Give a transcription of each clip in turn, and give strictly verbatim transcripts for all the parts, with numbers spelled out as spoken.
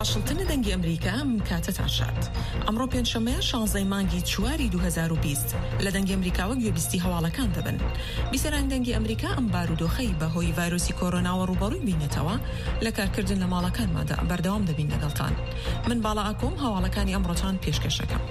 واشنطن دەنگی ئەمریکا کاتەتان شاد. ئەمڕۆ پێنجشەممە شانزەی مانگی چواری دوو هەزار و بیست لە دەنگی ئەمریکاوە گوێبیستی هەواڵەکان دەبن. بیسەران دەنگی ئەمریکا ئەم بارودۆخەی بەهۆی ڤایرۆسی کۆرۆناوە ڕوبەڕووی بینێتەوە لە کارکردن لە ماڵەکانمادا بەردەوام دەبین لەگەڵتان. من باڵا ئاکۆم هەواڵەکانی ئەمڕۆتان پێشکەشەکەم.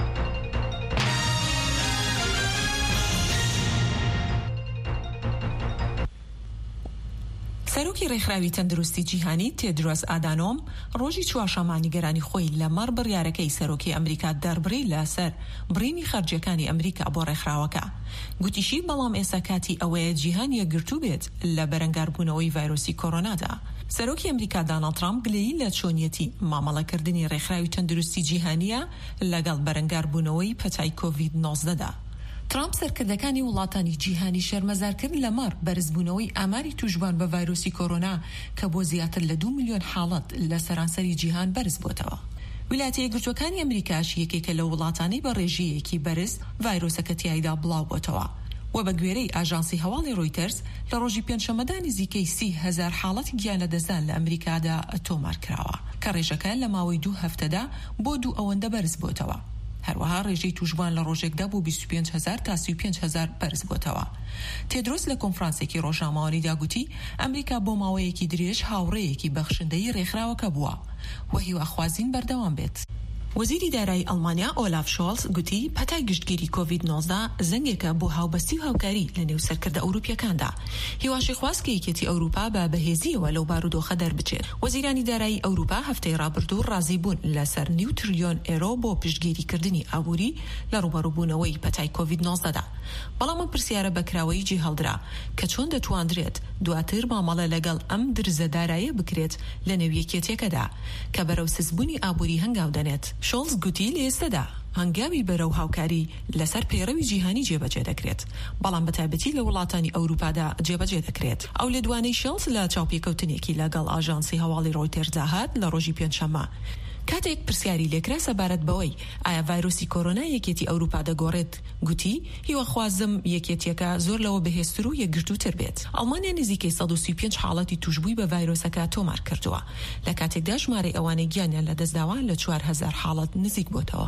سەرۆکی ڕێکخراوی تەندروستی جیهانی تێدرۆس ئادانۆم ڕۆژی چوارشەممانی گەرانی خۆی لەمەڕ بڕیارەکەی سەرۆکی ئەمریکا دەربڕی لەسەر بڕینی خەرجیەکانی ئەمریکا بۆ ڕێکخراوەکە. گوتیشی بەڵام ئێستا کاتی ئەوەیە جیهان یەکگرتوو بێت لە بەرەنگاربوونەوەی ڤایرۆسی کۆرۆنادا. سەرۆکی ئەمریکا دۆناڵد ترامپ گلەیی لە چۆنیەتی مامەڵەکردنی ڕێکخراوی تەندروستی جیهانیە لەگەڵ بەرەنگاربوونەوەی پەتای کۆڤید نۆزدەدا. ترامپ سەرکردەکانی وڵاتانی جیهانی شەرمەزارکرد لەمەڕ بەرزبوونەوەی ئاماری توشبان بە ڤایرۆسی کۆرۆنا کە بۆ زیاتر لە دوو ملیۆن حاڵەت لە سەرانسەری جیهان بەرز بۆتەوە. ویلایەتە یەکگرتووەکانی ئەمریکاش یەکێکە لە وڵاتانی بە ڕێژەیەکی بەرز ڤایرۆسەکە تیایدا بڵاو بۆتەوە و بە گوێرەی ئاژانسی هەواڵی ڕۆیتەرز لە ڕۆژی پێنجشەممەدا نزیکەی سی هەزار حاڵەتی گیانەدەستدان لە ئەمریکادا تۆمار کراوە کە ڕێژەکە لە ماوەی دوو هەفتەدا بۆ دوو ئەوەندە بەرز بۆتەوە. هەروەها ڕێژەی توشبان لە ڕۆژێکدا بۆ بیست و پێنج هەزار تا سی و پێنج هەزار بەرز بۆتەوە. تێدرۆس لە کۆنفرانسێکی ڕۆژنامەوانیدا گوتی ئەمریکا بۆ ماوەیەکی درێژ هاوڕێیەکی بەخشندەی ڕێکخراوەکە بووە و هیواخوازین بەردەوام بێت. وەزیری دارایی ئەڵمانیا ئۆلاف شۆڵز گوتی پەتای گشتگیری کۆڤید نۆزدە زەنگێکە بۆ هاوبەستی و هاوکاری لە نێو سەرکردە ئەوروپیەکاندا. هیواشی خواست کە یەکێتی ئەوروپا بە بەهێزیەوە لەو بارودۆخە دەربچێت. وەزیرانی دارایی ئەوروپا هەفتەی ڕابردوو ڕازی بوون لەسەر نیو تریلیۆن ئێرۆ بۆ پشتگیریکردنی ئابووری لە ڕوبەڕووبوونەوەی پەتای کۆڤید نۆزدەدا. بەڵام ئەم پرسیارە بەکراوەی جێ هەڵدرا کە چۆن دەتوانرێت دواتر مامەڵە لەگەڵ ئەم درزە دارایە بکرێت لە نێو یەکێتیەکەدا کە بەرەو سزبوونی ئابووری هەنگاو دەنێت. شۆڵز گوتی لە ئێستادا هەنگاوی بەرەو هاوکاری لەسەر پەیڕەوی جیهانی جێبەجێ دەکرێت، بەڵام بەتایبەتی لە وڵاتانی ئەوروپادا جێبەجێ دەکرێت. ئەو لە دوانەی شۆڵز لە چاوپێکەوتنێکی لەگەڵ ئاژانسی هەواڵی ڕۆیتەرز هات لە ڕۆژی پێنجشەممە کاتێک پرسیاری لێکرا سەبارەت بەوەی ئایا ڤایرۆسی کۆرۆنا یەکێتی ئەوروپا دەگۆڕێت، گوتی هیوەخوازم یەکێتیەکە زۆر لەوە بەهێزتر و یەکگرتووتر بێت. ئەڵمانیا نزیکەی سەد و سی و پێنج حاڵەتی توشبووی بە ڤایرۆسەکە تۆمار کردووە لە کاتێکدا ژمارەی ئەوانەی گیانیان لە دەستداوە لە چوار هەزار حاڵەت نزیک بۆتەوە.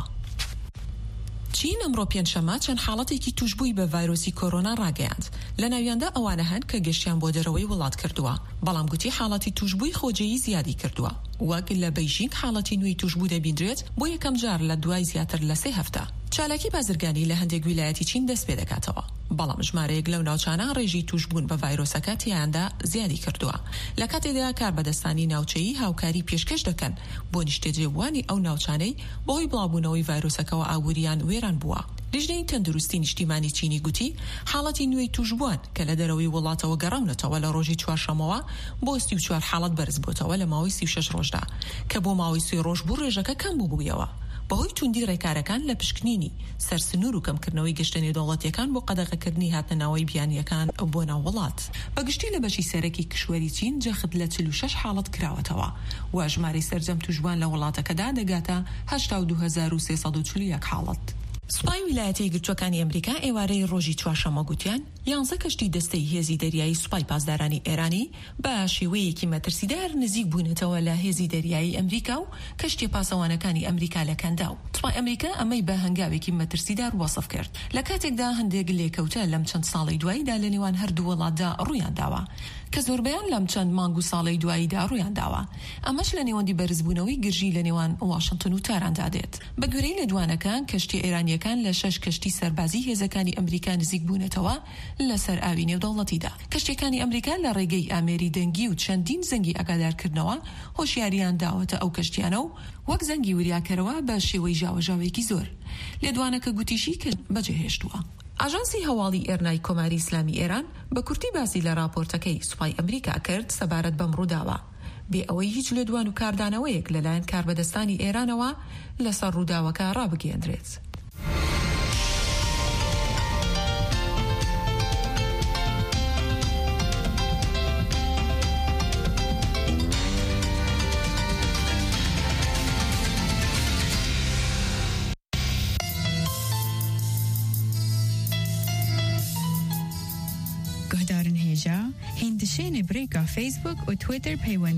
چین ئەمڕۆ پێنجشەممە چەند حاڵەتێکی توشبووی بە ڤایرۆسی کۆرۆنا ڕاگەیاند. لە ناویاندا ئەوانە هەن کە گەشتیان بۆ دەرەوەی وڵات کردووە، بەڵام گوتی حاڵەتی توشبووی خۆجێیی زیادی کردووە. وەک لە بەیژینگ حاڵەتی نوێی توشبوو دەبیندرێت بۆ یەکەم جار لە دوای زیاتر لە سێ هەفتە. چالاکی بازرگانی لە هەندێک ویلایەتی چین دەست پێ دەکاتەوە، بەڵام ژمارەیەک لەو ناوچانە ڕێژی توشبوون بە ڤایرۆسەکە تیایاندا زیادی کردووە لە کاتێکدا کاربەدەستانی ناوچەیی هاوکاری پێشکەش دەکەن بۆ نیشتەجێبوانی ئەو ناوچانەی بەهۆی بڵاوبوونەوەی ڤایرۆسەکەەوە ئابووریان وێران بووە. لیژنەی تەندروستی نیشتیمانی چینی گوتی حاڵەتی نوێی توشبووان کە لە دەرەوەی وڵاتەوە گەڕاونەتەوە لە ڕۆژی چوارشەممەوە بۆ سی و چوار حاڵەت بەرز بۆتەوە لە ماوەی سی و شەش ڕۆژدا کە بۆ ماوەی سێ ڕۆژ بوو ڕێژەکە کەم بووبوویەوە بەهۆی توندی ڕێکارەکان لە پشکنینی سەرسنوور و کەمکردنەوەی گەشتە نێودەوڵەتیەکان بۆ قەدەغەکردنی هاتنەوەی بیانیەکان بۆ ناو وڵات. بەگشتی لە بەشی سەرەکی کشوەری چین جەخت لە چل و شەش حاڵەت کراوەتەوە و ژمارەی سەرجەم توشبوان لە وڵاتەکەدا دەگاتە هەشتا و دوو هەزار و سێ سەد و چل و یەک حاڵەت. سوپای ویلایەتە یەکگرتووەکانی ئەمریکا ئێوارەی ڕۆژی چوارشەممە گوتیان یانزە کەشتی دەستەی هێزی دەریایی سوپای پاسدارانی ئێرانی بە شێوەیەکی مەترسیدار نزیک بوونەتەوە لە هێزی دەریایی ئەمریکا و کەشتی پاسەوانەکانی ئەمریکا لە کەندا و سوپای ئەمریکا ئەمەی بە هەنگاوێکی مەترسیدار وەسف کرد لە کاتێکدا هەندێک لێکەوتە لەم چەند ساڵی دواییدا لە نێوان هەردوو وڵاتدا ڕوویان داوە کە زۆربەیان لەم چەند مانگ و ساڵی دواییدا ڕوویان داوە. ئەمەش لە نێوەندی بەرزبوونەوەی گرژی لە نێوان واشنگتن و تاراندا دێت. بە گوێرەی لە دوانەکان کەشتی ئێرانیەکان لە شەش کەشتی سەربازی هێزەکانی ئەمریکا نزیک بوونەتەوە لەسەر ئاوی نێودەوڵەتیدا. کەشتەکانی ئەمریکا لە ڕێگەی ئامێری دەنگی و چەندین زەنگی ئاگادارکردنەوە هۆشیاریان داوەتە ئەو کەشتیانە و وەک زەنگی وریاکەرەوە بە شێوەی ژاوەژاوێکی زۆر. لە دوانەکە گوتیشی کە بەجێهێشتووە. ئاژانسی هەواڵی ئێرنای کۆماری ئیسلامی ئێران بە کورتی باسی لە راپۆرتەکەی سوپای ئەمریکا کرد سەبارەت بەم ڕووداوە بێ ئەوەی هیچ لێدوان و کاردانەوەیەک لەلایەن کاربەدەستانی ئێرانەوە لەسەر ڕووداوەکە ڕابگەیەندرێت. گهدارن هێژە هێندشێنێ برێکا فیسبوک و تویتر پەیوەند